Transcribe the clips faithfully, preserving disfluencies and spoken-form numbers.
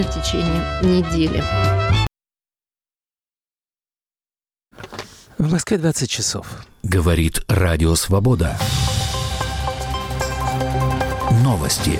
в течение недели. В Москве двадцать часов. Говорит Радио Свобода. Новости.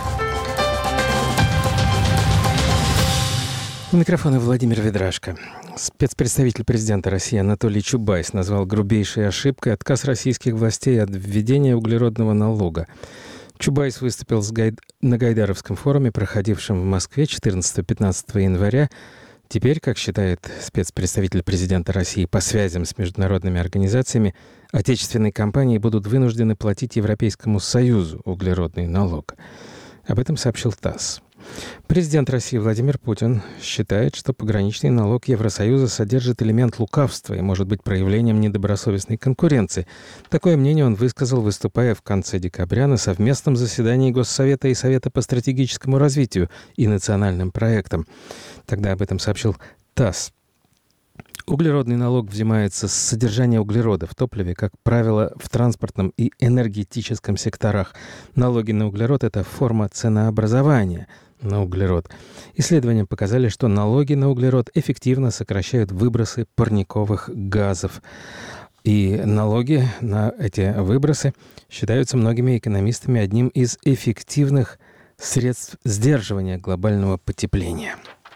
У микрофона Владимир Ведрашко. Спецпредставитель президента России Анатолий Чубайс назвал грубейшей ошибкой отказ российских властей от введения углеродного налога. Чубайс выступил с Гайд... на Гайдаровском форуме, проходившем в Москве четырнадцатого-пятнадцатого января. Теперь, как считает спецпредставитель президента России по связям с международными организациями, отечественные компании будут вынуждены платить Европейскому Союзу углеродный налог. Об этом сообщил ТАСС. Президент России Владимир Путин считает, что пограничный налог Евросоюза содержит элемент лукавства и может быть проявлением недобросовестной конкуренции. Такое мнение он высказал, выступая в конце декабря на совместном заседании Госсовета и Совета по стратегическому развитию и национальным проектам. Тогда об этом сообщил ТАСС. Углеродный налог взимается с содержания углерода в топливе, как правило, в транспортном и энергетическом секторах. Налоги на углерод – это форма ценообразования на углерод. Исследования показали, что налоги на углерод эффективно сокращают выбросы парниковых газов. И налоги на эти выбросы считаются многими экономистами одним из эффективных средств сдерживания глобального потепления.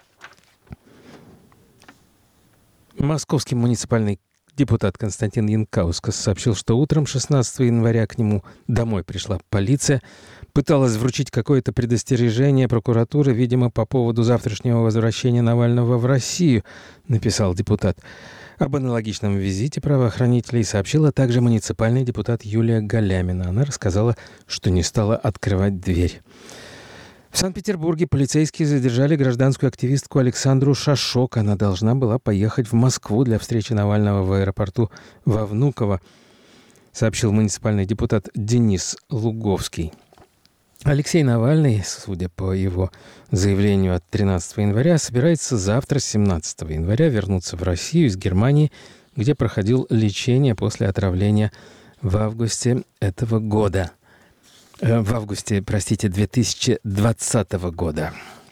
Московский муниципальный депутат Константин Янкаускас сообщил, что утром шестнадцатого января к нему домой пришла полиция, пыталась вручить какое-то предостережение прокуратуры, видимо, по поводу завтрашнего возвращения Навального в Россию, написал депутат. Об аналогичном визите правоохранителей сообщила также муниципальный депутат Юлия Галямина. Она рассказала, что не стала открывать дверь. В Санкт-Петербурге полицейские задержали гражданскую активистку Александру Шашок. Она должна была поехать в Москву для встречи Навального в аэропорту во Внуково, сообщил муниципальный депутат Денис Луговский. Алексей Навальный, судя по его заявлению от тринадцатого января, собирается завтра, семнадцатого января, вернуться в Россию из Германии, где проходил лечение после отравления в августе этого года. В августе, простите, две тысячи двадцатого года.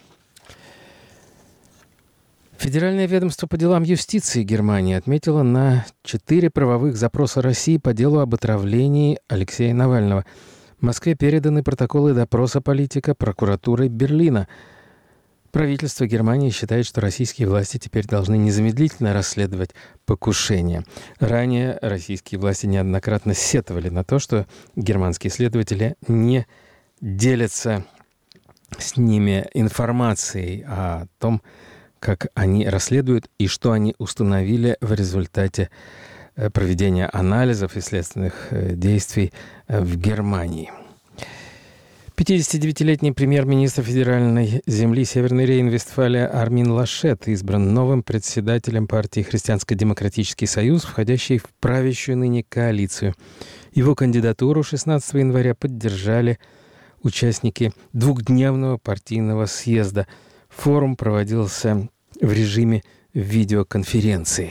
Федеральное ведомство по делам юстиции Германии отметило на четыре правовых запроса России по делу об отравлении Алексея Навального. В Москве переданы протоколы допроса политика прокуратурой Берлина. Правительство Германии считает, что российские власти теперь должны незамедлительно расследовать покушение. Ранее российские власти неоднократно сетовали на то, что германские следователи не делятся с ними информацией о том, как они расследуют и что они установили в результате проведения анализов и следственных действий в Германии. пятидесятидевятилетний премьер-министр федеральной земли Северной Рейн-Вестфалия Армин Лашет избран новым председателем партии «Христианско-демократический союз», входящей в правящую ныне коалицию. Его кандидатуру шестнадцатого января поддержали участники двухдневного партийного съезда. Форум проводился в режиме видеоконференции.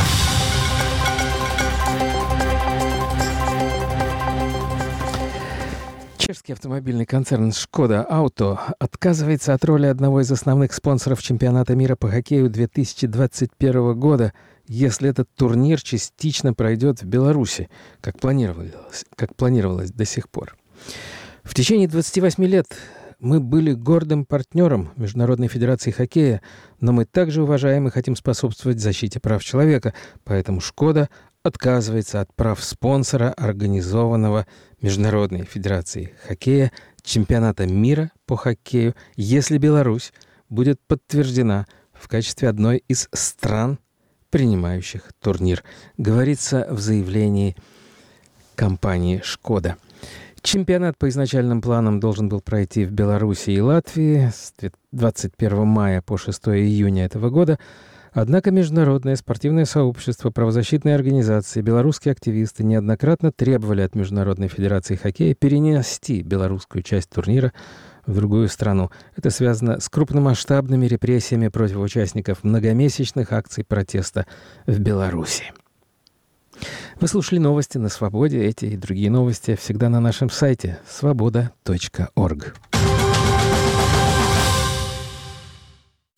Чешский автомобильный концерн «Шкода Ауто» отказывается от роли одного из основных спонсоров чемпионата мира по хоккею две тысячи двадцать первого года, если этот турнир частично пройдет в Беларуси, как планировалось, как планировалось до сих пор. В течение двадцати восьми лет мы были гордым партнером Международной федерации хоккея, но мы также уважаем и хотим способствовать защите прав человека, поэтому «Шкода» отказывается от прав спонсора организованного Международной федерацией хоккея чемпионата мира по хоккею, если Беларусь будет подтверждена в качестве одной из стран, принимающих турнир, говорится в заявлении компании «Шкода». Чемпионат по изначальным планам должен был пройти в Беларуси и Латвии с двадцать первого мая по шестого июня этого года. Однако международное спортивное сообщество, правозащитные организации, белорусские активисты неоднократно требовали от Международной федерации хоккея перенести белорусскую часть турнира в другую страну. Это связано с крупномасштабными репрессиями против участников многомесячных акций протеста в Беларуси. Вы слушали новости на Свободе. Эти и другие новости всегда на нашем сайте свобода точка орг.